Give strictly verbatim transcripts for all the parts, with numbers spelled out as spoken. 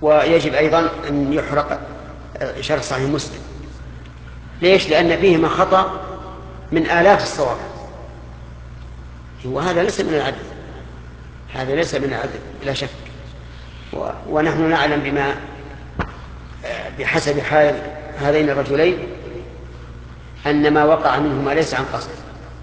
ويجب أيضا أن يحرق شرح صحيح مسلم. ليش؟ لأن فيهما خطأ من آلاف الصواب، وهذا ليس من العدل، هذا ليس من العدل لا شك. ونحن نعلم بما بحسب حال هذين الرجلين أن ما وقع منهما ليس عن قصد.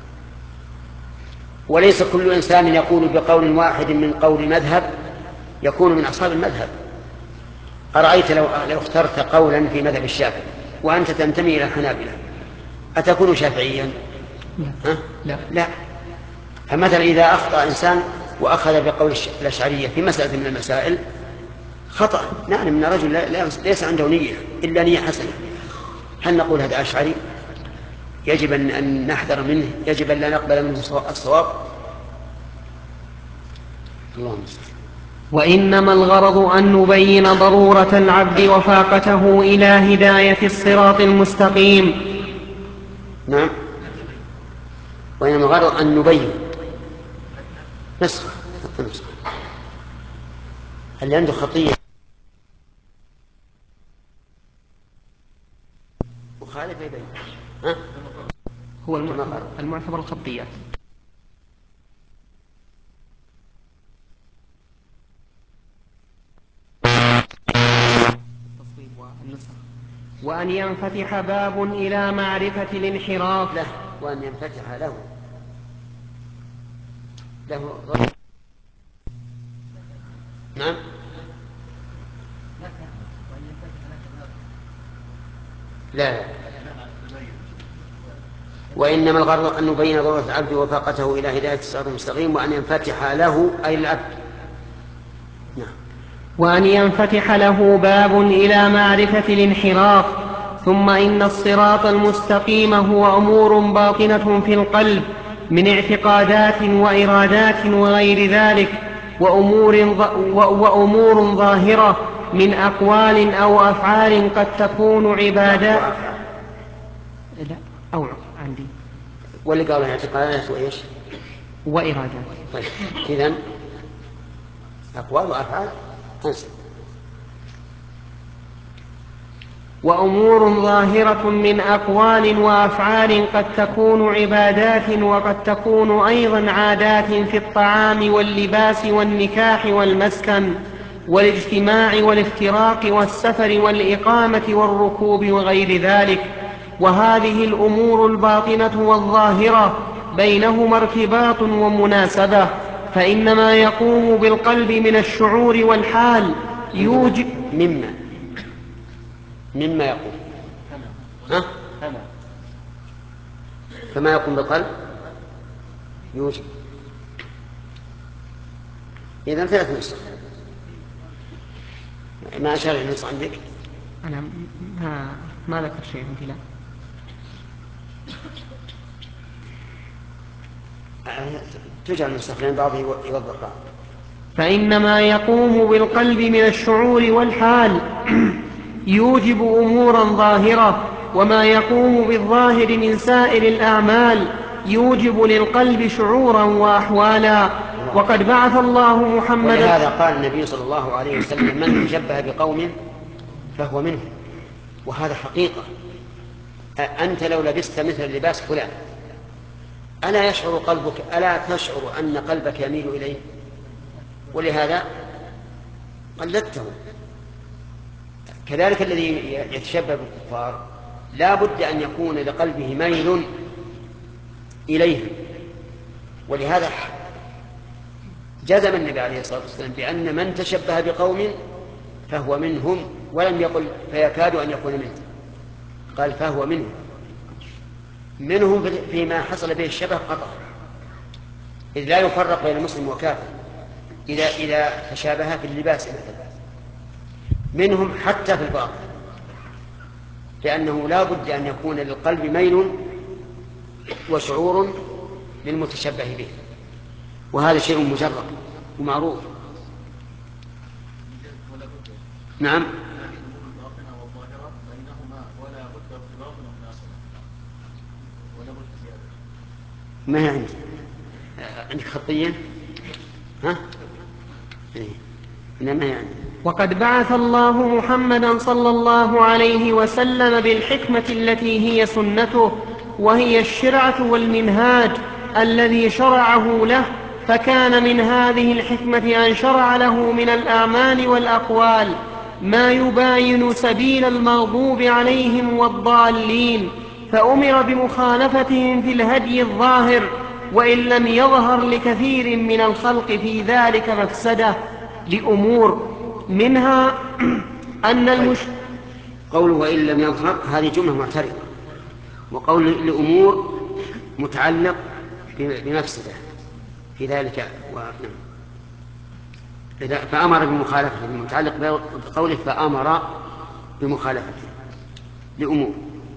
وليس كل إنسان يقول بقول واحد من قول مذهب يكون من أصحاب المذهب. أرأيت لو, لو اخترت قولا في مذهب الشافعي وأنت تنتمي إلى الحنابلة أتكون شافعيا؟ لا. لا. لا. فمثلا إذا أخطأ إنسان وأخذ بقول الأشعرية في مسألة من المسائل خطأ، نعلم أن رجل ليس عنده نية إلا نية حسنة، هل نقول هذا أشعري؟ يجب أن نحذر منه، يجب أن لا نقبل منه الصواب. اللهم صل. وإنما الغرض أن نبين ضرورة العبد وفاقته إلى هداية الصراط المستقيم. نعم. وإنما الغرض أن نبين نسخ نسخ اللي عنده خطية مخالفة يبين. ها؟ هو المعتبر الخطيات. وأن ينفتح باب إلى معرفة الانحراف له، وأن ينفتح له له نعم. لا. وإنما الغرض أن نبين ضرورة العبد وفاقته إلى هداية الصراط المستقيم وأن ينفتح له أي العبد. نعم. وأن ينفتح له باب إلى معرفة الانحراف. ثم إن الصراط المستقيم هو أمور باطنة في القلب من اعتقادات وإرادات وغير ذلك، وأمور, وأمور ظاهرة من أقوال أو أفعال قد تكون عبادات. لا أو عندي واللي قالوا اعتقادات وإيش وإرادات. طيب إذن أقوال وأفعال أنسى. وأمور ظاهرة من أقوال وأفعال قد تكون عبادات وقد تكون أيضا عادات في الطعام واللباس والنكاح والمسكن والاجتماع والافتراق والسفر والإقامة والركوب وغير ذلك. وهذه الأمور الباطنة والظاهرة بينهما ارتباط ومناسبة، فإن ما يقوم بالقلب من الشعور والحال يوجب مما مما يقوم ها؟ فما يقوم بالقلب يوجب. إذن ثلاث نسخ. ما أشار النص عندك؟ أنا ما, ما ذكر شيء عندي. لا. تجعل النسخ لأن بعضه يوضح بعض. فإنما يقوم بالقلب من الشعور والحال يوجب أمورا ظاهرة، وما يقوم بالظاهر من سائر الأعمال يوجب للقلب شعورا وأحوالا. وقد بعث الله محمدا. ولهذا قال النبي صلى الله عليه وسلم من تشبه بقوم فهو منه، وهذا حقيقة. أنت لو لبست مثل لباس فلان ألا يشعر قلبك، ألا تشعر أن قلبك يميل إليه؟ ولهذا قلدته. كذلك الذي يتشبه بالكفار لا بد أن يكون لقلبه ميل إليهم. ولهذا جزم النبي عليه الصلاة والسلام بأن من تشبه بقوم فهو منهم، ولم يقل فيكاد أن يكون منهم، قال فهو منهم. منهم فيما حصل به الشبه قطع، إذ لا يفرق بين مسلم وكافر إذا, إذا تشابه في اللباس مثلا. منهم حتى في الباطن، لأنه لا بد أن يكون للقلب ميل وشعور للمتشبه به، وهذا شيء مجرد ومعروف. نعم. ما هي عندي؟ عندك خطية؟ ها؟ إيه. ما هي عندي؟ وقد بعث الله محمدا صلى الله عليه وسلم بالحكمة التي هي سنته، وهي الشرعة والمنهاج الذي شرعه له، فكان من هذه الحكمة أن شرع له من الأعمال والأقوال ما يباين سبيل المغضوب عليهم والضالين، فأمر بمخالفتهم في الهدي الظاهر، وإن لم يظهر لكثير من الخلق في ذلك مفسدة لأمور منها أن المش... قوله وإن لم يظهر هذه جملة معترضة، وقول لأمور متعلق بمفسدة في ذلك و... فأمر بمخالفته المتعلق بقوله فأمر بمخالفته لأمور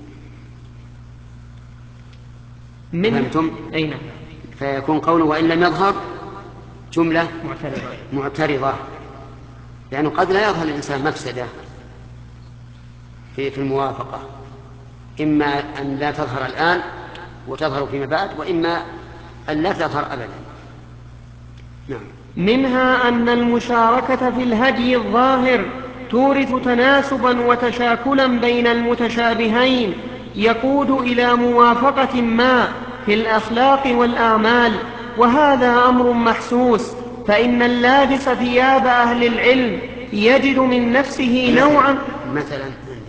من أين؟ فيكون قوله وإن لم يظهر جملة معترضة, معترضة. لأنه قد لا يظهر الإنسان مفسدة في, في الموافقة، إما أن لا تظهر الآن وتظهر فيما بعد، وإما أن لا تظهر أبدا. نعم. منها أن المشاركة في الهدي الظاهر تورث تناسبا وتشاكلا بين المتشابهين يقود إلى موافقة ما في الأخلاق والأعمال، وهذا أمر محسوس، فإن اللابس ثياب أهل العلم يجد من نفسه نوعا. مثلا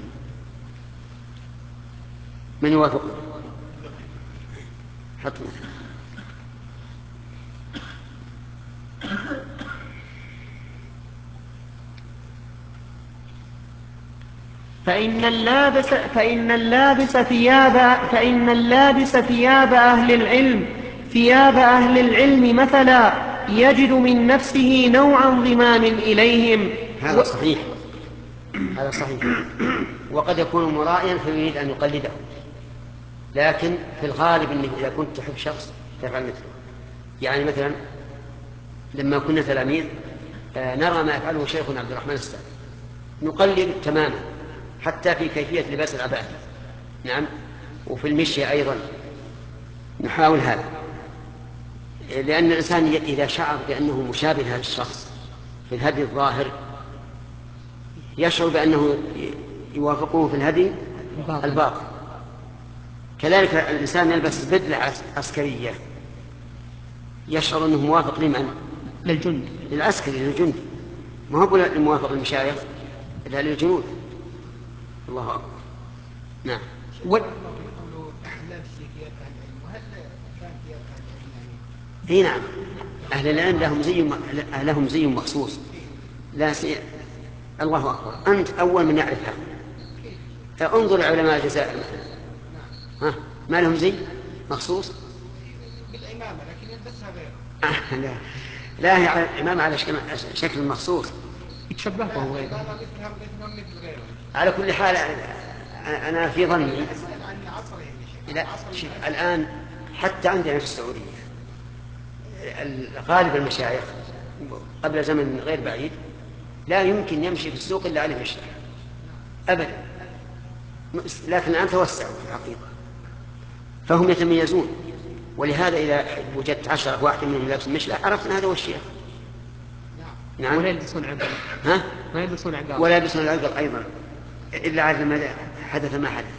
من يوافق؟ حط مثلا. فإن اللابس, فإن اللابس ثياب فإن اللابس ثياب أهل العلم ثياب أهل العلم مثلا يجد من نفسه نوع انضمام إليهم. هذا صحيح، هذا صحيح. وقد يكون مرائيا فيريد أن يقلده، لكن في الغالب أنه إذا كنت تحب شخص تفعل مثله. يعني مثلا لما كنا تلاميذ نرى ما يفعله شيخنا عبد الرحمن السعدي نقلد تماما، حتى في كيفية لباس العباءة. نعم. وفي المشي أيضا نحاول هذا، لأن الإنسان إذا شعر بأنه مشابه لهذا الشخص في الهدي الظاهر يشعر بأنه يوافقه في الهدي الباطن. كذلك الإنسان يلبس بدلة عسكرية يشعر أنه موافق لمن؟ للجند، للعسكري، للجند، ما هو الموافق للمشايخ إلا للجنود. الله أكبر. نعم. و... اي نعم، أهل العلم لهم زي لهم زي مخصوص. لا سي... الله أكبر، أنت أول من يعرفها. انظر علماء الجزائر مثلا، ها ما لهم زي مخصوص بالإمامة، لكن يلبسها غيره. لا لا، هي على الإمامة على شكل مخصوص يتشبه به غيره. على كل حال أنا في ظني لا الآن حتى عندنا في السعودية غالب المشايخ قبل زمن غير بعيد لا يمكن يمشي في السوق إلا عليه مشرح أبدا، لكن الآن توسعوا في الحقيقة فهم يتميزون. ولهذا إذا وجدت عشرة واحد منهم لابس مشلح عرفت أن هذا هو الشيخ. نعم. ولا يلبسون عقل. ها؟ ما يلبسون عقل. ولا يلبسون العقل أيضا إلا على ما حدث ما حدث.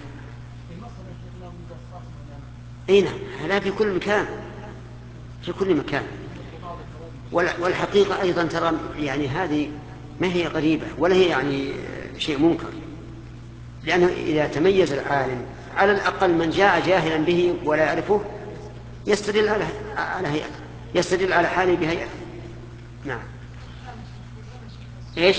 اي نعم، هذا في كل مكان، في كل مكان. والحقيقة أيضا ترى يعني هذه ما هي غريبة ولا هي يعني شيء منكر، لأنه إذا تميز العالم على الأقل من جاء جاهلا به ولا يعرفه يستدل على على هيئته، يستدل على حاله بهيئته. نعم. ايش؟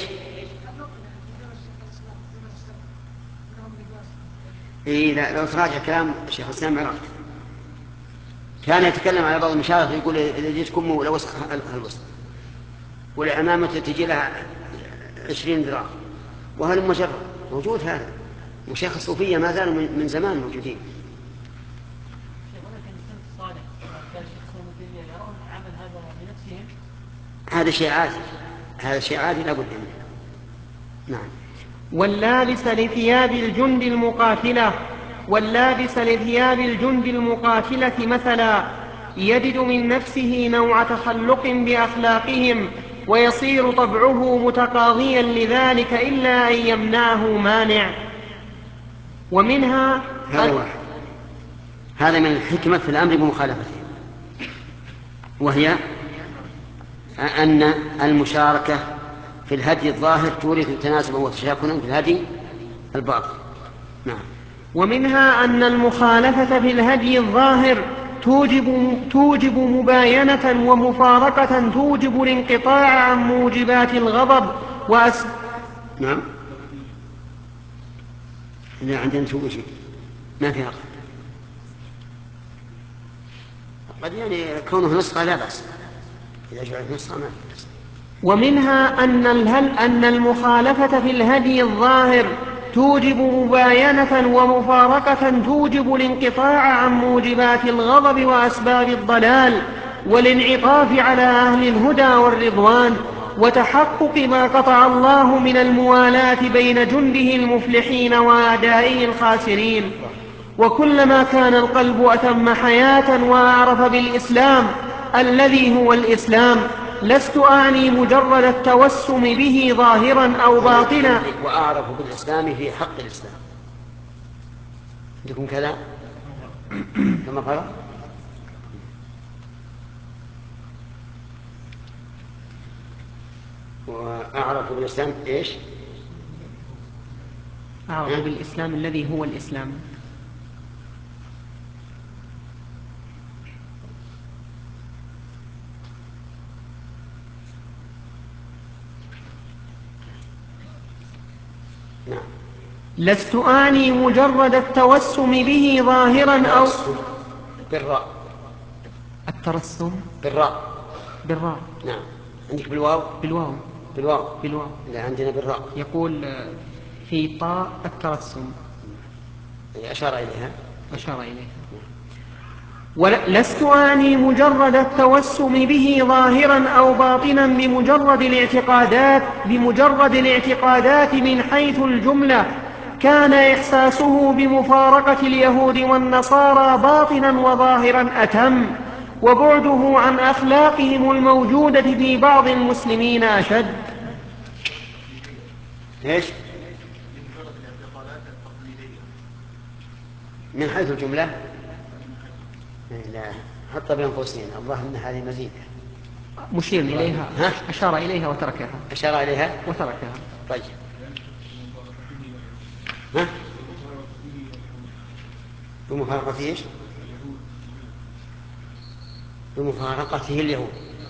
إيه لا، لو تراجع كلام الشيخ الإسلام عرفت كان يتكلم على بعض المشايخ يقول إذا جيت كمه ولا وسخ الوسط والعمامة تجي لها عشرين ذراع وهل مجرد موجود هذا، وشيخ الصوفية ما زالوا من زمان موجودين. هذا شيء عادي، هذا شيء عادي لا بد منه. نعم. واللابس لثياب الجند المقاتلة واللابس لثياب الجند المقاتلة مثلا يجد من نفسه نوع تخلق بأخلاقهم، ويصير طبعه متقاضيا لذلك إلا أن يمنعه مانع. ومنها هذا واحد، هذا من الحكمة في الأمر بمخالفته، وهي أن المشاركة في الهدي الظاهر تورث تناسبا وتشاكلا في الهدي الباطن. نعم. ومنها أن المخالفة في الهدي الظاهر توجب, توجب مباينة ومفارقة توجب الانقطاع عن موجبات الغضب وأس... نعم. إذا عندنا شو شيء ما فيها قد يعني كونه نسخة لا بأس، إذا جعلت نسخة ما فيها بأس. ومنها أن, الهل أن المخالفة في الهدي الظاهر توجب مباينة ومفارقة توجب الانقطاع عن موجبات الغضب وأسباب الضلال والانعطاف على أهل الهدى والرضوان وتحقق ما قطع الله من الموالاة بين جنده المفلحين وأعدائه الخاسرين. وكلما كان القلب أتم حياة وأعرف بالإسلام الذي هو الإسلام، لست أعني مجرد التوسم به ظاهرا أو باطنا. وأعرف بالإسلام في حق الإسلام. عندكم كذا كما قال وأعرف بالإسلام إيش؟ أعرف بالإسلام الذي هو الإسلام. نعم. لست أعني مجرد التوسم به ظاهرا أو بالراء. الترسم بالراء. بالراء. نعم. عندك بالواو؟ بالواو. بالواو. بالواو. لا عندنا بالراء. يقول في طاء الترسم. أشار إليها. أشار إليها. ولست أعني مجرد التوسم به ظاهرا أو باطنا بمجرد الاعتقادات بمجرد الاعتقادات من حيث الجملة. كان إحساسه بمفارقة اليهود والنصارى باطنا وظاهرا أتم، وبعده عن أخلاقهم الموجودة في بعض المسلمين أشد. إيش؟ من حيث الجملة؟ لا حط بين قوسين، الله ان هذه مزيدة. مشير إليها. ها؟ أشار إليها وتركها. أشار إليها وتركها. طيب. ها؟ بمفارقته إيش؟ بمفارقته اليهود.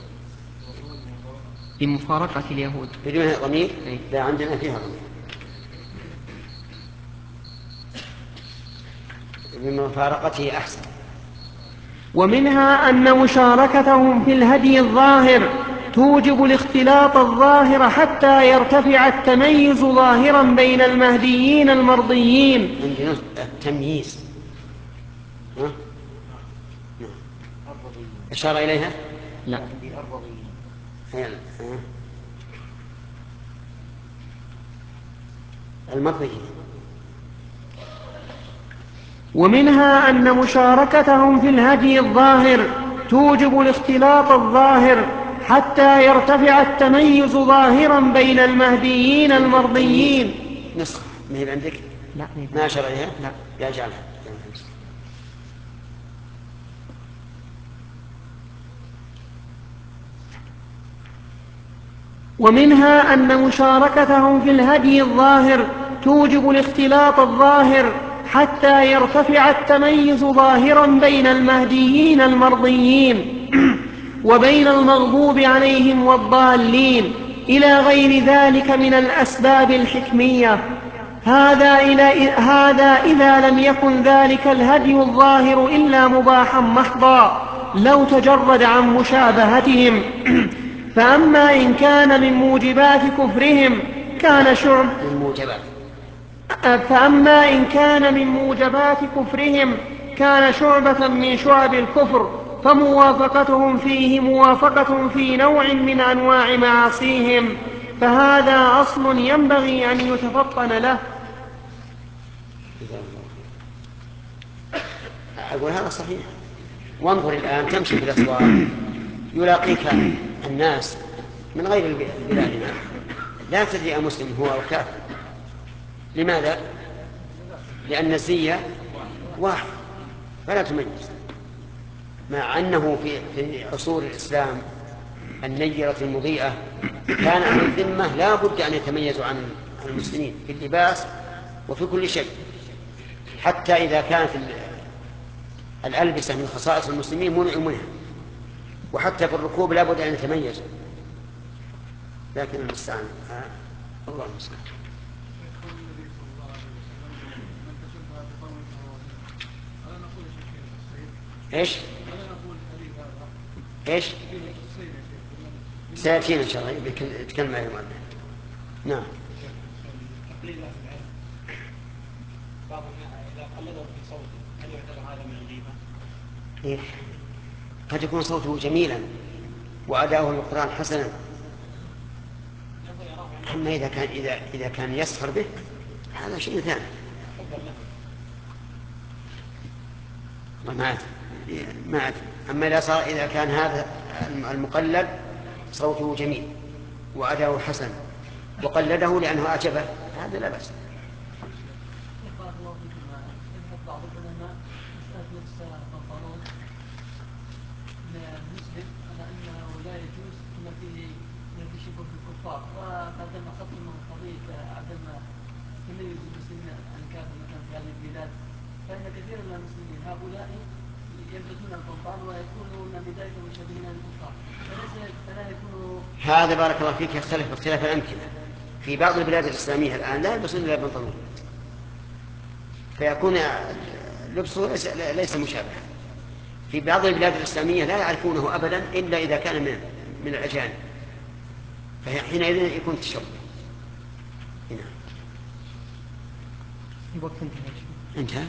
بمفارقة اليهود. بدون ضمير؟ لا عندنا فيها ضمير. بمفارقته أحسن. ومنها أن مشاركتهم في الهدي الظاهر توجب الاختلاط الظاهر حتى يرتفع التميز ظاهرا بين المهديين المرضيين. عندنا التمييز. ها؟ أشار إليها؟ لا. المرضيين. ومنها أن مشاركتهم في الهدي الظاهر توجب الاختلاط الظاهر حتى يرتفع التميز ظاهرا بين المهديين المرضيين. نسخة ما هي عندك؟ لا ما أشار إليها؟ لا. يا جعلها. ومنها أن مشاركتهم في الهدي الظاهر توجب الاختلاط الظاهر حتى يرتفع التميز ظاهرا بين المهديين المرضيين وبين المغضوب عليهم والضالين إلى غير ذلك من الأسباب الحكمية. هذا, إلى هذا إذا لم يكن ذلك الهدي الظاهر إلا مباحا محضا لو تجرد عن مشابهتهم. فأما إن كان من موجبات كفرهم كان شعب من موجبات فأما إن كان من موجبات كفرهم كان شعبة من شعب الكفر، فموافقتهم فيه موافقة في نوع من أنواع معاصيهم، فهذا أصل ينبغي أن يتفطن له. أقول هذا صحيح. وانظر الآن تمشي في الأسواق يلاقيك الناس من غير بلادنا لا تدري مسلم هو أو كافر. لماذا؟ لأن الزية واحد فلا تميز، مع أنه في في عصور الإسلام النيرة المضيئة كان أهل الذمة لا بد أن يتميزوا عن المسلمين في اللباس وفي كل شيء، حتى إذا كانت الألبسة من خصائص المسلمين منعوا منها، وحتى في الركوب لا بد أن يتميزوا. لكن المستعان آه. الله المستعان. ايش؟ ايش؟ سيأتينا إن شاء الله يتكلم عليه المؤلف. نعم. بعض إذا قلده في صوته هل يعتبر هذا من الغيبة؟ إيه؟ قد يكون صوته جميلا وأداؤه القرآن حسنا، أما إذا كان إذا إذا كان يسخر به هذا شيء ثاني. ما أدري ما أدري. أما إذا صار إذا كان هذا المقلد صوته جميل وأداؤه حسن وقلده لأنه أعجبه هذا لا بأس. بعض العلماء يستثبت البنطلون المسلم على انه لا يجوز ان فيه ان فيه شبه بالكفار، وقدم خط من قضيه عدم تميز المسلمين عن الكافر مثلا في هذه البلاد، فان كثير من المسلمين هؤلاء يلبسون القمطان ويكونون بدايه مشابهين للكفار، فليس فلا يكون هذا بارك الله فيك يختلف باختلاف الامكنه. في بعض البلاد الاسلاميه الان لا يلبسون الا البنطلون، فيكون لبسه ليس, ليس مشابها. في بعض البلاد الإسلامية لا يعرفونه أبدا إلا إذا كان من من الأجانب، فحينئذ يكون تشبه. هنا الوقت انتهى. انتهى.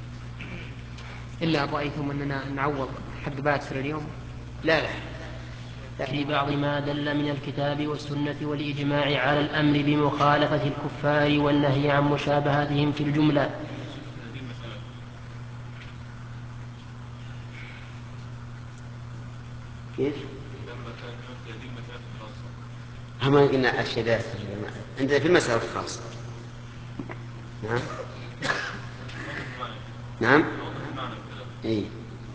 إلا رأيتم أننا نعوض حق باتفر اليوم؟ لا لا. في بعض ما دل من الكتاب والسنة والإجماع على الأمر بمخالفة الكفار والنهي عن مشابهتهم في الجملة. كيف؟ هم قلنا أشياء عندنا في المسألة الخاصة. نعم نعم إيه.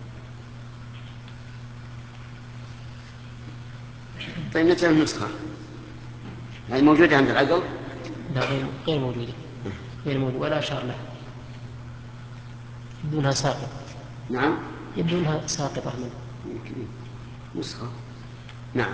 طيب نتعلم النسخة هذه موجودة عند العقل؟ لا غير موجودة، غير موجودة ولا أشار له، يبدونها ساقطة. نعم يبدونها ساقطة منه نسخة. نعم.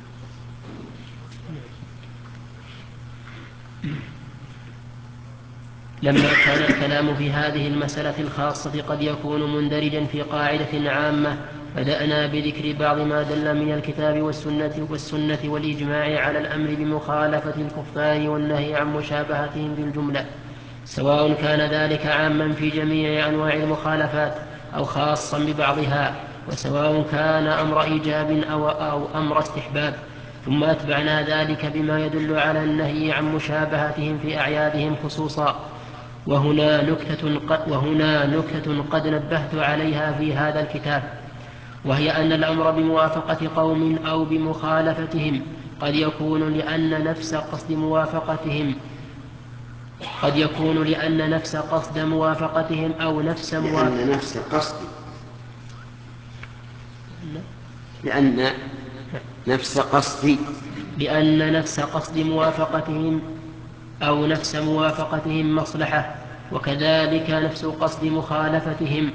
لما كان الكلام في هذه المسألة الخاصة قد يكون مندرجا في قاعدة عامة، بدأنا بذكر بعض ما دل من الكتاب والسنة, والسنة والإجماع على الأمر بمخالفة الكفار والنهي عن مشابهتهم بالجملة، سواء كان ذلك عاما في جميع أنواع المخالفات أو خاصا ببعضها، وسواء كان أمر إيجاب أو, أو أمر استحباب. ثم أتبعنا ذلك بما يدل على النهي عن مشابهتهم في أعيادهم خصوصا. وهنا نكتة قد, وهنا نكتة قد نبهت عليها في هذا الكتاب، وهي أن الأمر بموافقة قوم أو بمخالفتهم قد يكون لأن نفس قصد موافقتهم قد يكون لأن نفس قصد موافقتهم أو نفس موافقة لأن نفس قصد لأن نفس قصد لأن نفس قصد موافقتهم أو نفس موافقتهم مصلحة، وكذلك نفس قصد مخالفتهم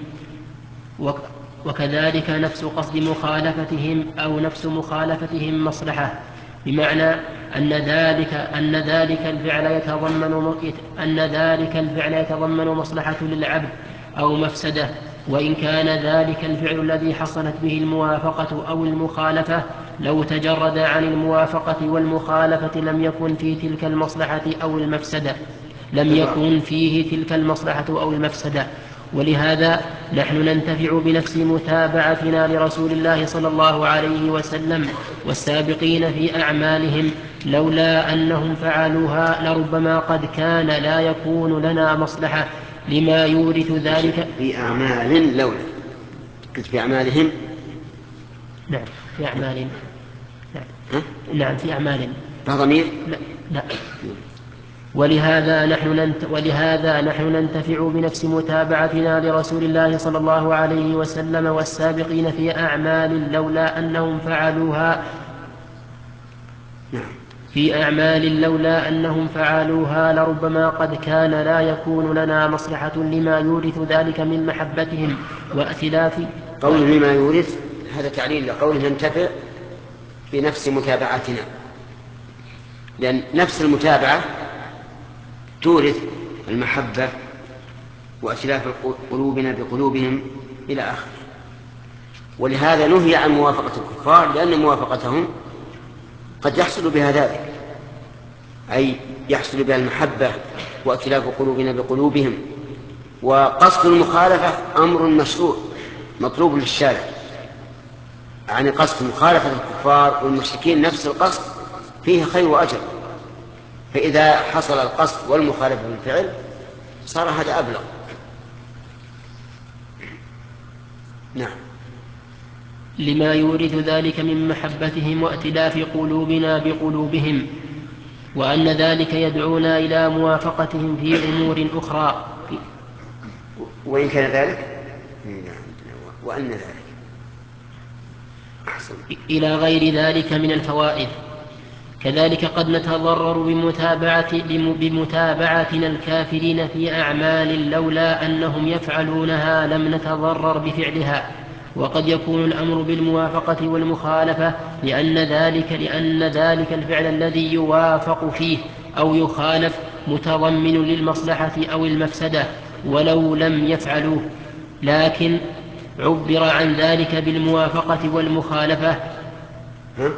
وكذلك نفس قصد مخالفتهم أو نفس مخالفتهم مصلحة، بمعنى أن ذلك أن ذلك الفعل يتضمن أن ذلك الفعل يتضمن مصلحة للعبد أو مفسدة، وإن كان ذلك الفعل الذي حصلت به الموافقة أو المخالفة لو تجرد عن الموافقة والمخالفة لم يكن في تلك المصلحة أو المفسدة لم يكن فيه تلك المصلحة أو المفسدة. ولهذا نحن ننتفع بنفس متابعتنا لرسول الله صلى الله عليه وسلم والسابقين في أعمالهم، لولا أنهم فعلوها لربما قد كان لا يكون لنا مصلحة لما يورث ذلك في أعمال لولا في أعمالهم. نعم في أعمالهم. نعم. ها؟ نعم في أعمال. لا ضمير؟ لا, لا. ولهذا نحن ننت ولهذا نحن ننتفع بنفس متابعتنا لرسول الله صلى الله عليه وسلم والسابقين في أعمال لولا أنهم فعلوها في أعمال لولا أنهم فعلوها لربما قد كان لا يكون لنا مصلحة لما يورث ذلك من محبتهم وأتلاف. قول لما يورث هذا تعليل لقوله ننتفع بنفس متابعتنا، لأن نفس المتابعة تورث المحبة وأتلاف قلوبنا بقلوبهم إلى آخره. ولهذا نهي عن موافقة الكفار، لأن موافقتهم قد يحصل بها ذلك، أي يحصل بها المحبة وأتلاف قلوبنا بقلوبهم. وقصد المخالفة أمر مشروع مطلوب للشارع، يعني قصد مخالفة الكفار والمشركين نفس القصد فيه خير وأجر، فإذا حصل القصد والمخالفة بالفعل صار هذا أبلغ. نعم. لما يورث ذلك من محبتهم وائتلاف قلوبنا بقلوبهم، وأن ذلك يدعونا إلى موافقتهم في أمور أخرى. وإن كان ذلك وأن ذلك أحسن. إلى غير ذلك من الفوائد. كذلك قد نتضرر بمتابعة بمتابعتنا الكافرين في أعمال لولا أنهم يفعلونها لم نتضرر بفعلها. وقد يكون الأمر بالموافقة والمخالفة لأن ذلك, لأن ذلك الفعل الذي يوافق فيه أو يخالف متضمن للمصلحة أو المفسدة ولو لم يفعلوه، لكن عبر عن ذلك بالموافقة والمخالفة. ها؟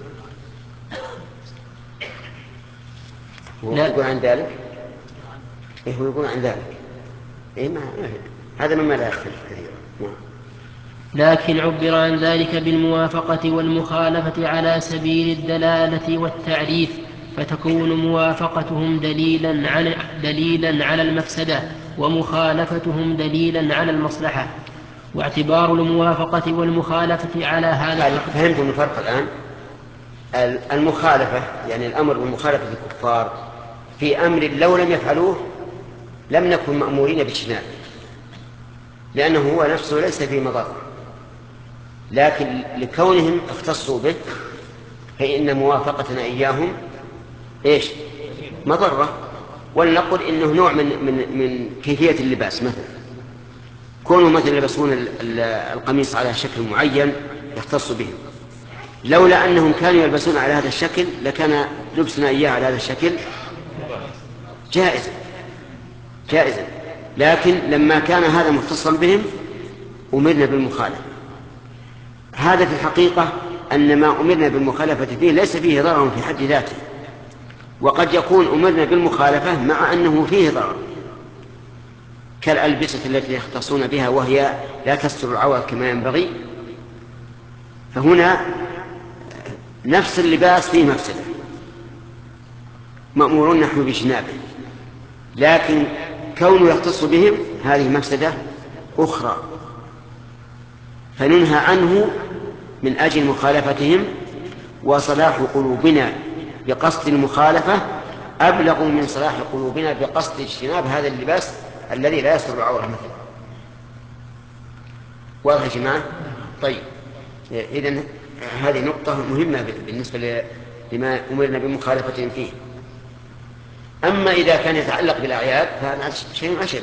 هو يقول عن ذلك؟ إيه هو يقول عن ذلك؟ إيه ما هذا مما لا يختلف كثيرا. لكن عبر عن ذلك بالموافقة والمخالفة على سبيل الدلالة والتعريف، فتكون موافقتهم دليلا على, دليلا على المفسدة ومخالفتهم دليلا على المصلحة. واعتبار الموافقة والمخالفة على هذا. فهمتم الفرق الآن؟ المخالفة يعني الأمر بمخالفة الكفار في أمر لو لم يفعلوه لم نكن مأمورين باجتنابه، لأنه هو نفسه ليس فيه مضرة، لكن لكونهم اختصوا به فإن موافقتنا إياهم إيش؟ مضرة. ولنقل إنه نوع من, من, من كيفية اللباس، مثلا كونوا مثلا يلبسون القميص على شكل معين يختص بهم، لولا أنهم كانوا يلبسون على هذا الشكل لكان لبسنا إياه على هذا الشكل جائزا جائزا لكن لما كان هذا مختصا بهم أمرنا بالمخالفة. هذا في الحقيقة أن ما أمرنا بالمخالفة فيه ليس فيه ضرر في حد ذاته، وقد يكون أمرنا بالمخالفة مع أنه فيه ضرر، كالألبسة التي يختصون بها وهي لا تستر العورة كما ينبغي، فهنا نفس اللباس فيه مفسدة مأمورون نحن باجتنابه، لكن كونه يختص بهم هذه مفسدة أخرى فننهى عنه من أجل مخالفتهم. وصلاح قلوبنا بقصد المخالفة أبلغ من صلاح قلوبنا بقصد اجتناب هذا اللباس الذي لا يستر العورة مثلا. واضح يا جماعة؟ طيب، إذن هذه نقطة مهمة بالنسبة لما أمرنا بمخالفتهم فيه. أما إذا كان يتعلق بالأعياد فهذا شيء أشد،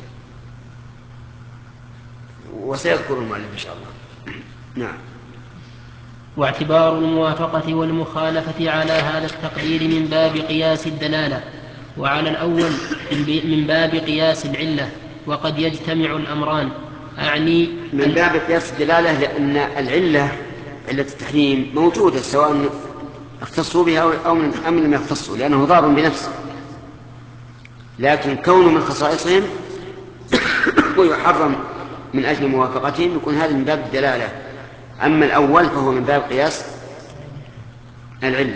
وسيذكر المؤلف إن شاء الله. نعم. واعتبار الموافقة والمخالفة على هذا التقدير من باب قياس الدلالة، وعلى الأول من باب قياس العلة، وقد يجتمع الأمران. أعني من باب قياس الدلالة لأن العلة علة التحريم موجودة سواء اختصوا بها أو أم لم يختصوا، لأنه ضار بنفسه، لكن كونه من خصائصهم ويحرم من أجل موافقتهم يكون هذا من باب الدلالة. أما الأول فهو من باب قياس العلة.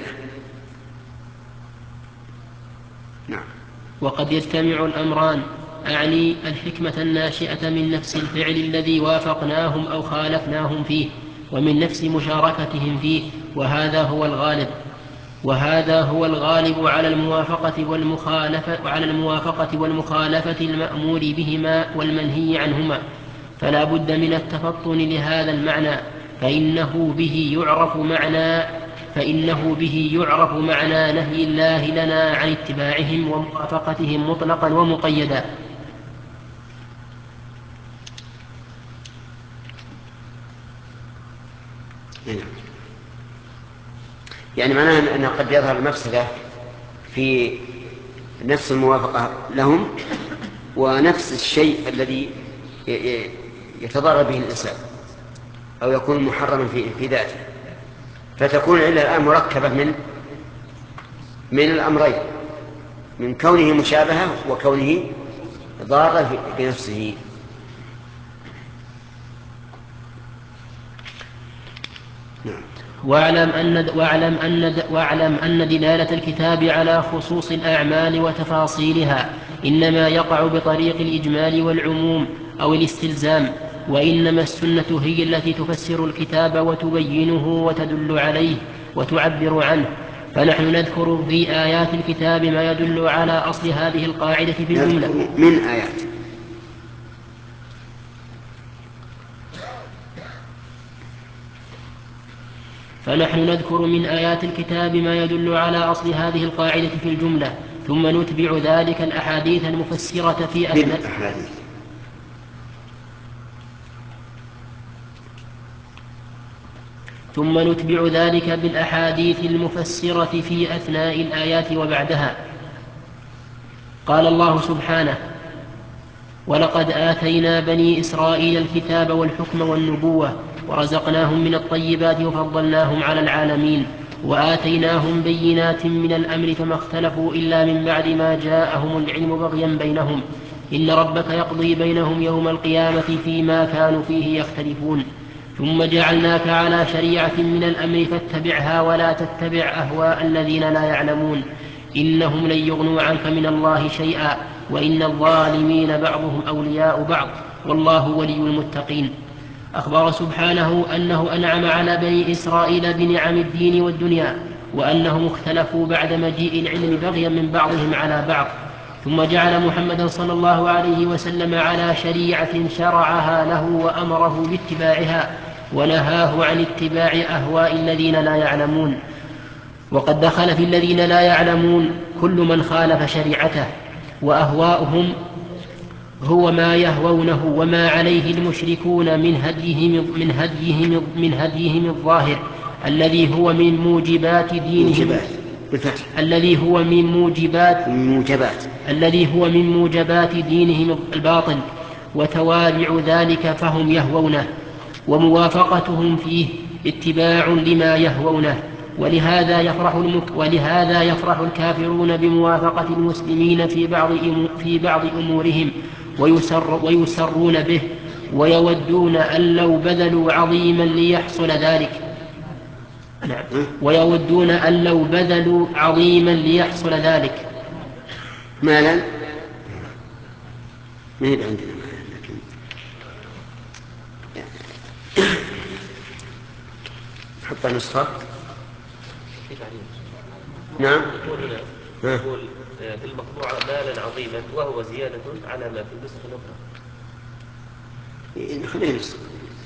نعم. وقد يجتمع الأمران، أعني الحكمة الناشئة من نفس الفعل الذي وافقناهم أو خالفناهم فيه، ومن نفس مشاركتهم فيه، وهذا هو الغالب وهذا هو الغالب على الموافقة والمخالفة وعلى الموافقة والمخالفة المأمور بهما والمنهي عنهما، فلا بد من التفطن لهذا المعنى، فإنه به يعرف معنى فإنه به يعرف معنى نهي الله لنا عن اتباعهم وموافقتهم مطلقا ومقيدا. يعني معناه أنه قد يظهر المفسدة في نفس الموافقة لهم ونفس الشيء الذي يتضرر به الإنسان أو يكون محرما في, في ذاته، فتكون العلة الآن مركبة من من الأمرين، من كونه مشابهة وكونه ضارة بنفسه. واعلم أن, واعلم, أن, واعلم أن دلالة الكتاب على خصوص الأعمال وتفاصيلها إنما يقع بطريق الإجمال والعموم أو الاستلزام، وإنما السنة هي التي تفسر الكتاب وتبينه وتدل عليه وتعبر عنه. فنحن نذكر في آيات الكتاب ما يدل على أصل هذه القاعدة في الجملة من آيات فنحن نذكر من آيات الكتاب ما يدل على أصل هذه القاعدة في الجملة، ثم نتبع ذلك الأحاديث المفسرة في أثناء ثم نتبع ذلك بالأحاديث المفسرة في أثناء الآيات وبعدها. قال الله سبحانه: ولقد آتينا بني إسرائيل الكتاب والحكم والنبوة ورزقناهم من الطيبات وفضلناهم على العالمين وآتيناهم بينات من الأمر فما اختلفوا إلا من بعد ما جاءهم العلم بغيا بينهم إن ربك يقضي بينهم يوم القيامة فيما كانوا فيه يختلفون ثم جعلناك على شريعة من الأمر فاتبعها ولا تتبع أهواء الذين لا يعلمون إنهم لن يغنوا عنك من الله شيئا وإن الظالمين بعضهم أولياء بعض والله ولي المتقين. أخبر سبحانه أنه أنعم على بني إسرائيل بنعم الدين والدنيا وأنهم اختلفوا بعد مجيء العلم بغيا من بعضهم على بعض، ثم جعل محمدا صلى الله عليه وسلم على شريعة شرعها له وأمره باتباعها ونهاه عن اتباع أهواء الذين لا يعلمون. وقد دخل في الذين لا يعلمون كل من خالف شريعته، وأهواؤهم هو ما يهوونه وما عليه المشركون من هديهم من هديهم من هديهم الظاهر الذي هو من موجبات دينهم الذي هو من موجبات موجبات الذي هو من موجبات دينهم الباطل، وتوابع ذلك فهم يهوونه، وموافقتهم فيه اتباع لما يهوونه. ولهذا يفرح المك... ولهذا يفرح الكافرون بموافقة المسلمين في بعض في بعض أمورهم ويسر... ويسرون به ويودون أن لو بذلوا عظيما ليحصل ذلك نعم. ويودون أن لو بذلوا عظيما ليحصل ذلك. مالا ما هي عندنا حتى نسخة نعم يقول في المطبوع مالا عظيما وهو زيادة على ما في النسخ الأخرى. خلينا نسخة.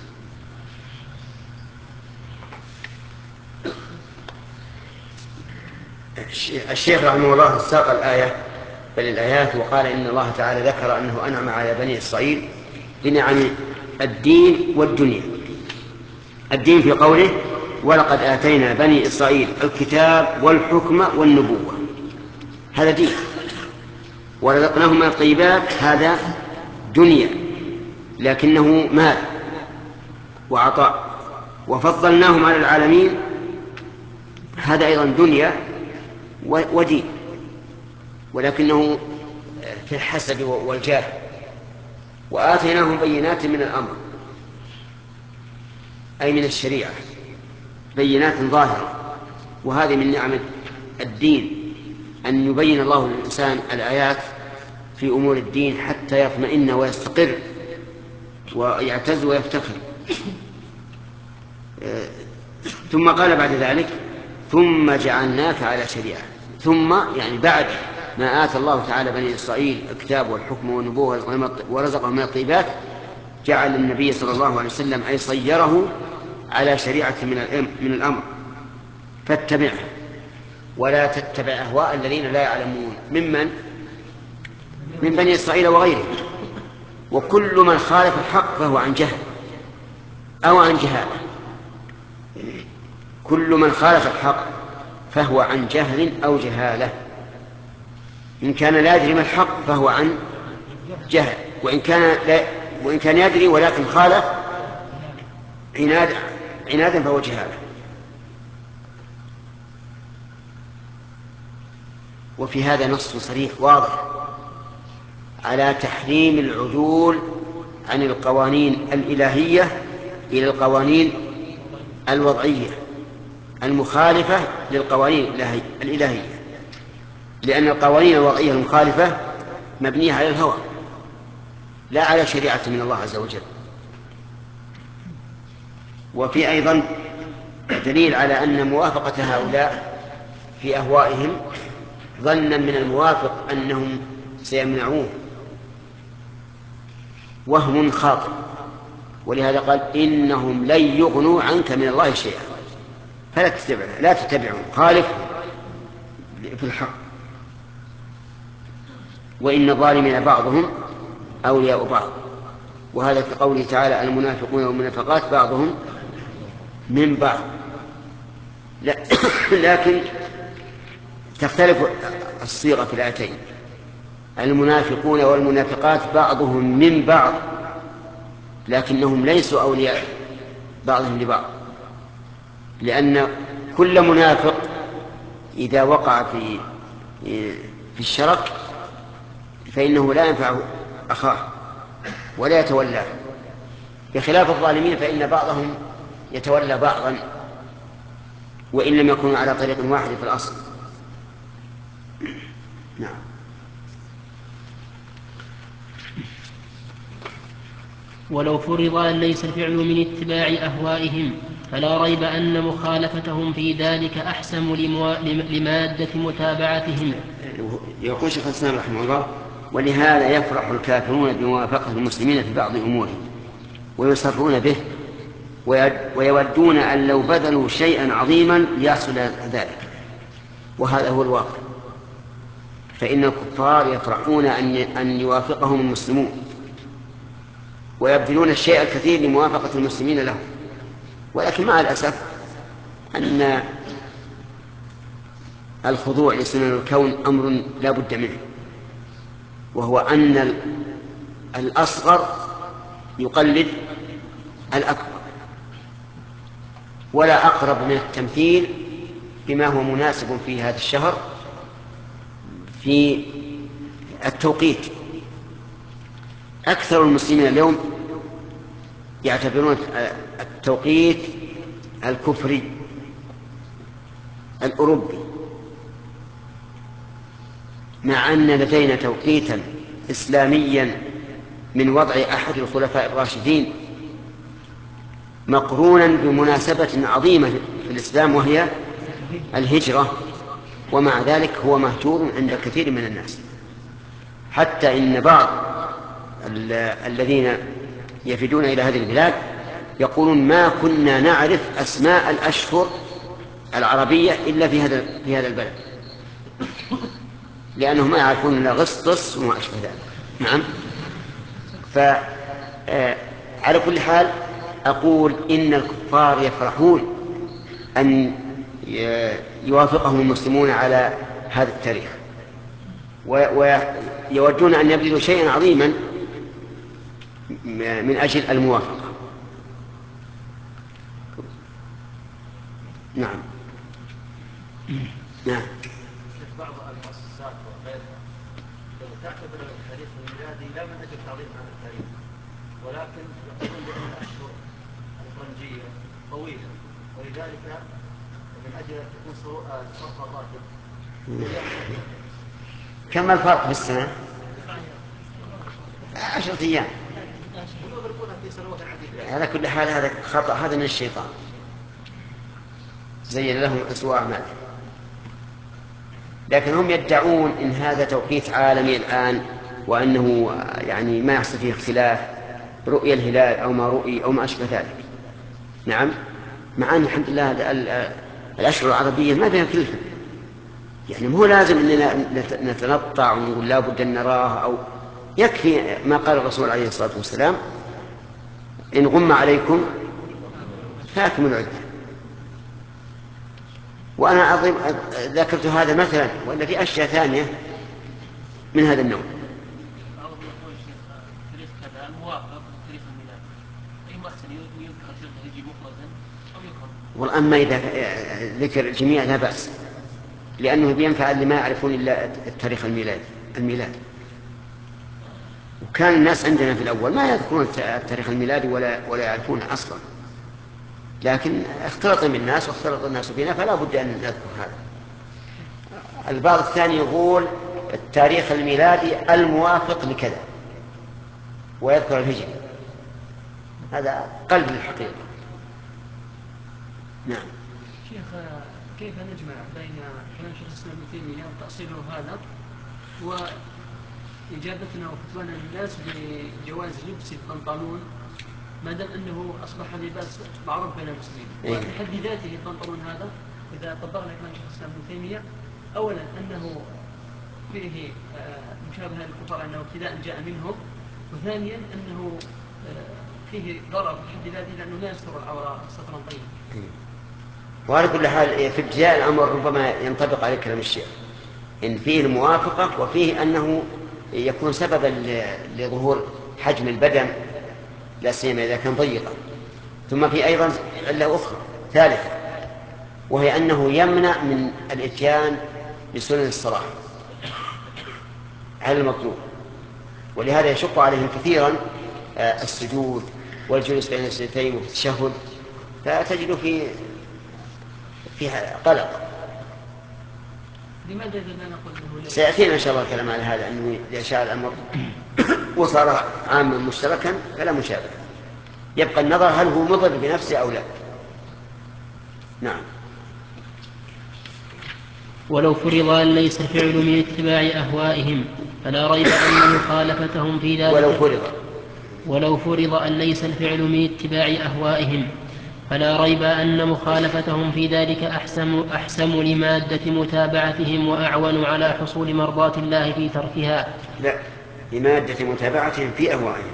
الشيخ رحمه الله ساق الآية بل الآيات وقال إن الله تعالى ذكر أنه أنعم على بني إسرائيل بنعم الدين والدنيا. الدين في قوله ولقد آتينا بني إسرائيل الكتاب والحكم والنبوة، هذا دين. ورزقناهم من الطيبات، هذا دنيا لكنه مال وعطاء. وفضلناهم على العالمين، هذا أيضا دنيا ودين ولكنه في الحسب والجاه. وآتيناهم بينات من الأمر أي من الشريعة، بينات ظاهرة، وهذه من نعم الدين أن يبين الله للإنسان الآيات في أمور الدين حتى يطمئن ويستقر ويعتز ويفتخر. ثم قال بعد ذلك ثم جعلناك على شريعة. ثم يعني بعد ما آتى الله تعالى بني إسرائيل الكتاب والحكم والنبوة ورزقهم من الطيبات، جعل النبي صلى الله عليه وسلم أي صيره على شريعة من الأمر، فاتبعها ولا تتبع أهواء الذين لا يعلمون ممن من بني إسرائيل وغيرهم. وكل من خالف الحق فهو عن جهل أو عن جهالة. كل من خالف الحق فهو عن جهل أو جهالة. إن كان لا يدري ما الحق فهو عن جهل، وإن كان, لا وإن كان يدري ولكن خالف عناد عنادا فهو جهالة. وفي هذا نص صريح واضح على تحريم العدول عن القوانين الإلهية إلى القوانين الوضعية المخالفة للقوانين الإلهية، لأن القوانين الوضعية المخالفة مبنية على الهوى لا على شريعة من الله عز وجل. وفي أيضا دليل على أن موافقة هؤلاء في أهوائهم ظنا من الموافق أنهم سيمنعوه وهم خاطئ، ولهذا قال إنهم لن يغنوا عنك من الله شيئا فلا تتبعهم لا تتبعهم خالفهم في الحق. وإن الظالمين بعضهم أولياء بعض، وهذا في قوله تعالى المنافقون والمنافقات بعضهم من بعض. لكن تختلف الصيغة في الآيتين، المنافقون والمنافقات بعضهم من بعض، لكنهم ليسوا أولياء بعضهم لبعض، لأن كل منافق إذا وقع في في الشرك فإنه لا ينفع أخاه ولا يتولاه، بخلاف الظالمين فإن بعضهم يتولى بعضا وإن لم يكونوا على طريق واحد في الأصل. نعم. ولو فرض أن ليس الفعل من اتباع أهوائهم فلا ريب أن مخالفتهم في ذلك أحسم لمادة متابعتهم. يقول شيخ الإسلام رحمه الله ولهذا يفرح الكافرون بموافقة المسلمين في بعض أمورهم ويصرون به ويودون أن لو بذلوا شيئا عظيما ليحصل ذلك، وهذا هو الواقع. فإن الكفار يفرحون أن يوافقهم المسلمون ويبذلون الشيء الكثير لموافقة المسلمين لهم، ولكن مع الأسف أن الخضوع لسنن الكون أمر لا بد منه، وهو أن الأصغر يقلد الأكبر، ولا أقرب من التمثيل بما هو مناسب في هذا الشهر في التوقيت. أكثر المسلمين اليوم يعتبرون التوقيت الكفري الأوروبي، مع أن لدينا توقيتا إسلاميا من وضع أحد الخلفاء الراشدين مقرونا بمناسبة عظيمة في الإسلام وهي الهجرة، ومع ذلك هو مهجور عند كثير من الناس، حتى إن بعض الذين يفدون إلى هذه البلاد يقولون ما كنا نعرف أسماء الأشهر العربية إلا في هذا في هذا البلد، لأنهم ما يعرفون إلا أغسطس وما أشبه ذلك. نعم. فعلى كل حال أقول إن الكفار يفرحون أن يوافقهم المسلمون على هذا التاريخ، ويودون أن يبذلوا شيئا عظيما من أجل الموافقة. نعم. نعم. بعض المؤسسات وغيرها تعتبر التاريخ الميلادي لا من أجل تعظيم هذا التاريخ، ولكن يقولون بأن الأشهر الفرنجية طويلة، ولذلك من أجل أن تكون صرف الراتب. كم الفرق بالسنة؟ عشرة أيام. ويغرقونها في سنوات عديدة. على كل حال هذا خطأ، هذا من الشيطان. زين لهم أسوأ أعمالهم. لكن هم يدعون إن هذا توقيت عالمي الآن، وأنه يعني ما يحصل فيه اختلاف رؤية الهلال أو ما رؤي أو ما أشبه ذلك. نعم، مع أن الحمد لله الأشهر العربية ما بين كلها، يعني مو لازم أننا نتنطع ونقول لا بد أن نراه، أو يكفي ما قال الرسول عليه الصلاة والسلام: إن غم عليكم فأكملوا العدة. وأنا أظن ذكرت هذا مثلا، وأن في أشياء ثانية من هذا النوع. والآن ما إذا ذكر الجميع لا بأس، لأنه بينفع اللي ما يعرفون إلا التاريخ الميلاد الميلاد وكان الناس عندنا في الأول ما يذكرون التاريخ الميلادي ولا ولا يعرفونه أصلا، لكن اختلط بالناس واختلط الناس بنا، فلا بد أن نذكر هذا. البعض الثاني يقول التاريخ الميلادي الموافق لكذا ويذكر الهجري، هذا قلب الحقيقة. نعم. شيخ، كيف نجمع بين كلام شيخ الإسلام ابن تيمية وتأصيله هذا وإجابتنا وفتوانا للناس بجواز لبس البنطلون ما دام أنه أصبح لباس معروف بين المسلمين؟ وفي حد ذاته البنطلون هذا إذا طبقنا كلام شيخ الإسلام ابن تيمية، أولا أنه فيه مشابهة للكفار أنه ابتداء جاء منهم، وثانيا أنه فيه ضرر في حد ذاته لأنه لا يستر العورة سترا طيبا. وعلى كل حال في ابتداء الأمر ربما ينطبق على كلام الشيخ، إن فيه الموافقة وفيه أنه يكون سببا لظهور حجم البدن لا سيما إذا كان ضيقا. ثم في أيضا علة أخرى ثالثة، وهي أنه يمنع من الإتيان بسنن الصلاة على المطلوب، ولهذا يشق عليهم كثيرا السجود والجلوس بين السجدتين والتشهد، فتجد في فيها قلق. لماذا إذا نقول له سيأتينا إن شاء الله الكلام على هذا، أنه إذا شاء الأمر وصار عاما مشتركا فلا مشابه، يبقى النظر هل هو مضر بنفسه أو لا. نعم. ولو فرض أن ليس الفعل من اتباع أهوائهم فلا ريب أن مخالفتهم في ذلك ولو فرض ولو فرض أن ليس الفعل من اتباع أهوائهم فلا ريب أن مخالفتهم في ذلك أحسم, أحسم لمادة متابعتهم وأعون على حصول مرضاة الله في تركها. لا، لمادة متابعتهم في أهوائهم.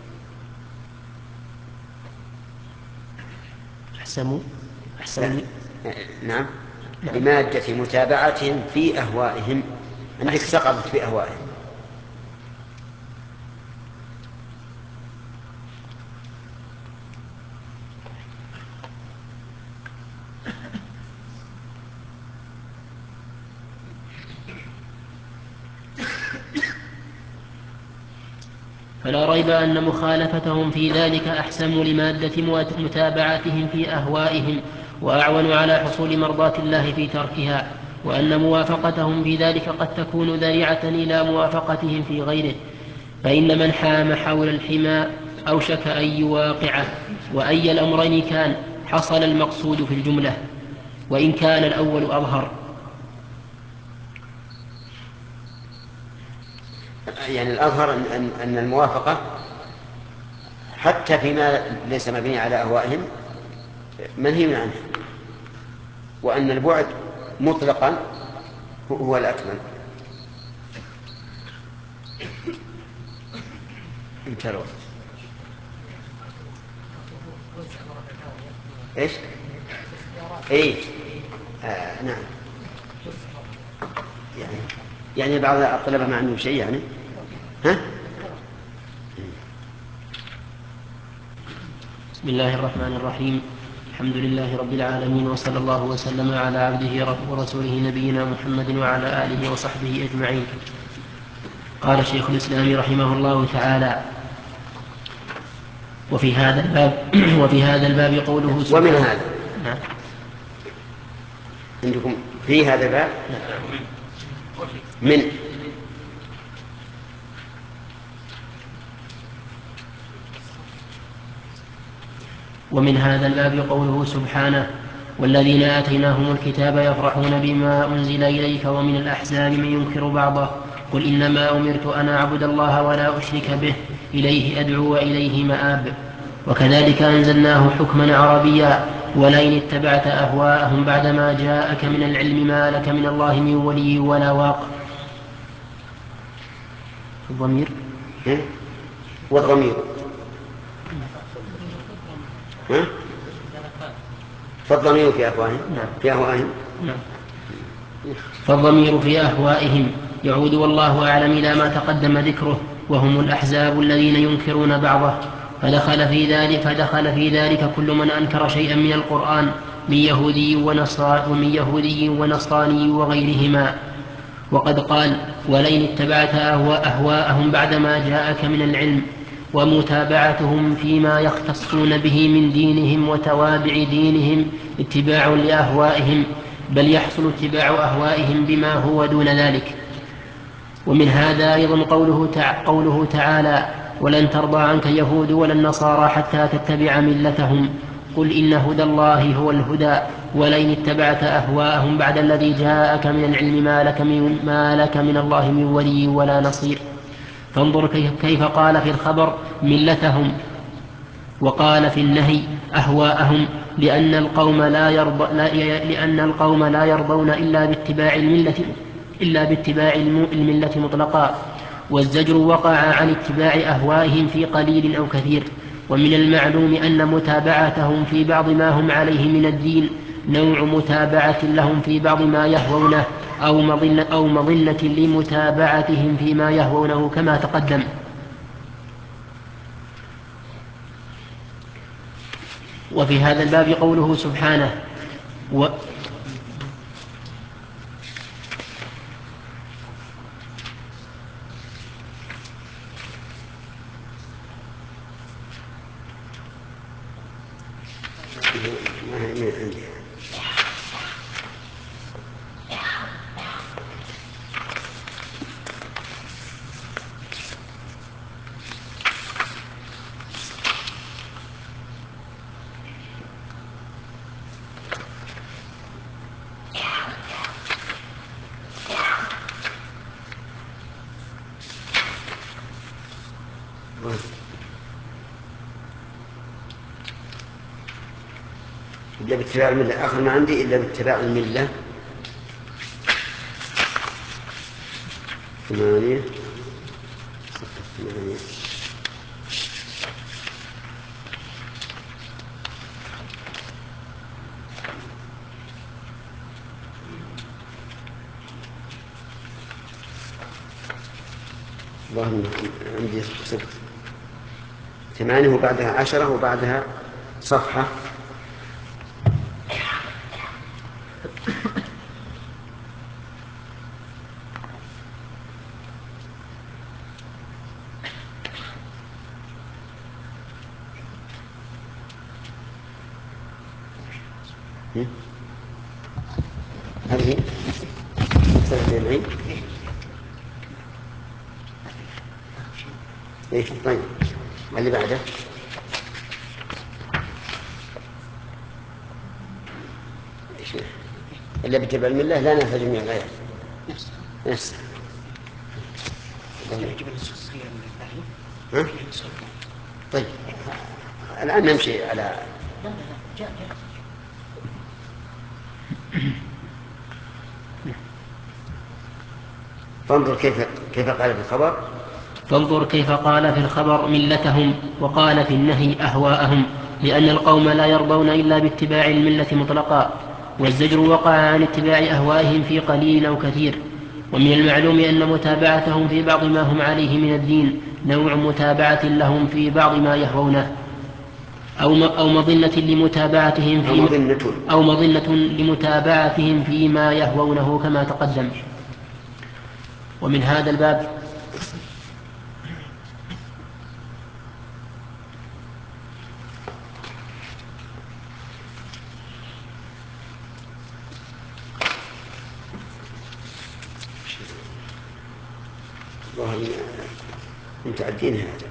أحسم أحسم نعم. لمادة متابعتهم في أهوائهم، عندك سقطت في أهوائهم. فلا ريب أن مخالفتهم في ذلك أحسم لمادة متابعتهم في أهوائهم وأعون على حصول مرضاة الله في تركها، وأن موافقتهم في ذلك قد تكون ذريعة إلى موافقتهم في غيره، فإن من حام حول الحمى أوشك أن يواقعه، وأي الأمرين كان حصل المقصود في الجملة، وإن كان الأول أظهر. يعني الأظهر أن, أن الموافقة حتى فيما ليس مبني على أهوائهم منهي عنه، وأن البعد مطلقا هو الأكمل. انتهى الوقت. ايش؟ ايه آه نعم. يعني يعني بعض الطلبة ما عنده شيء يعني ها؟ بسم الله الرحمن الرحيم. الحمد لله رب العالمين، وصلى الله وسلم على عبده ورسوله نبينا محمد وعلى آله وصحبه أجمعين. قال شيخ الإسلام رحمه الله تعالى: وفي هذا الباب وفي هذا الباب قوله ومن هذا نعم. عندكم في هذا الباب من ومن هذا الباب قوله سبحانه: والذين آتيناهم الكتاب يفرحون بما أنزل إليك ومن الأحزاب من ينكر بعضه قل إنما أمرت أن أعبد الله ولا أشرك به إليه أدعو وإليه مآب. وكذلك أنزلناه حكما عربيا ولئن اتبعت أهواءهم بعدما جاءك من العلم ما لك من الله من ولي ولا واق. الضمير والضمير ها؟ فالضمير في أهوائهم في أهوائهم نعم. فالضمير في أهوائهم يعود والله أعلم إلى ما تقدم ذكره وهم الأحزاب الذين ينكرون بعضه فدخل في ذلك فدخل في ذلك كل من أنكر شيئا من القرآن من يهودي ونصراني ومن يهودي ونصراني وغيرهما. وقد قال ولئن اتبعت أهواءهم بعدما جاءك من العلم ومتابعتهم فيما يختصون به من دينهم وتوابع دينهم اتباع لأهوائهم بل يحصل اتباع أهوائهم بما هو دون ذلك. ومن هذا أيضا قوله, تع... قوله تعالى ولن ترضى عنك اليهود ولا النصارى حتى تتبع ملتهم قل إن هدى الله هو الهدى ولئن اتبعت أهواءهم بعد الذي جاءك من العلم ما لك من, ما لك من الله من ولي ولا نصير. فانظر كيف قال في الخبر ملتهم وقال في النهي أهواءهم لأن القوم لا, يرض... لا... لأن القوم لا يرضون إلا باتباع الملة إلا باتباع الملة مطلقا. والزجر وقع عن اتباع أهوائهم في قليل أو كثير. ومن المعلوم أن متابعتهم في بعض ما هم عليه من الدين نوع متابعة لهم في بعض ما يهوونه أو مظنة, أو مظنة لمتابعتهم فيما يهوونه كما تقدم. وفي هذا الباب قوله سبحانه و إلا باتباع الملة آخر ما عندي إلا باتباع الملة ثمانية ثمانية والله عندي ست ثمانية وبعدها عشرة وبعدها صفحة هذه سنة العين ايه طيب اللي بعده اللي بتبع الملة لا ننسى جميع غيره نفس ها؟ طيب الآن نمشي على فانظر كيف كيف قال في الخبر فانظر كيف قال في الخبر ملتهم وقال في النهي أهواءهم لأن القوم لا يرضون إلا باتباع الملة مطلقا. والزجر وقع عن اتباع أهوائهم في قليل أو كثير. ومن المعلوم أن متابعتهم في بعض ما هم عليه من الدين نوع متابعة لهم في بعض ما يهوونه أو مظنة لمتابعتهم في أو مظنة أو مظنة لمتابعتهم فيما يهوونه كما تقدم. ومن هذا الباب والله متعدين هذا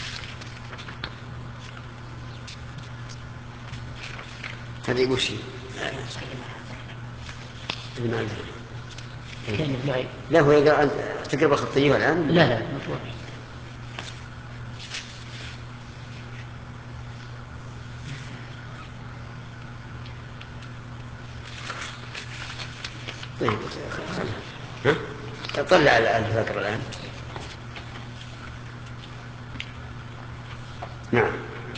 هذه وش لا هو يقرأ. أنت تقرأ بالخطية الآن؟ لا لا مطبوع. طيب ها؟ طلع الفكرة الآن. نعم.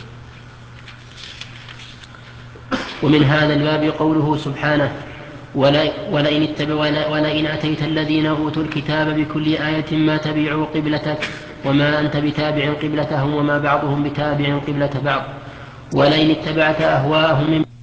ومن هذا الباب قوله سبحانه ولئن اتبع ولئن أتيت الذين أوتوا الكتاب بكل آية ما تبعوا قبلتك وما أنت بتابع قبلتهم وما بعضهم بتابع قبلة بعض ولئن اتبعت أهواءهم من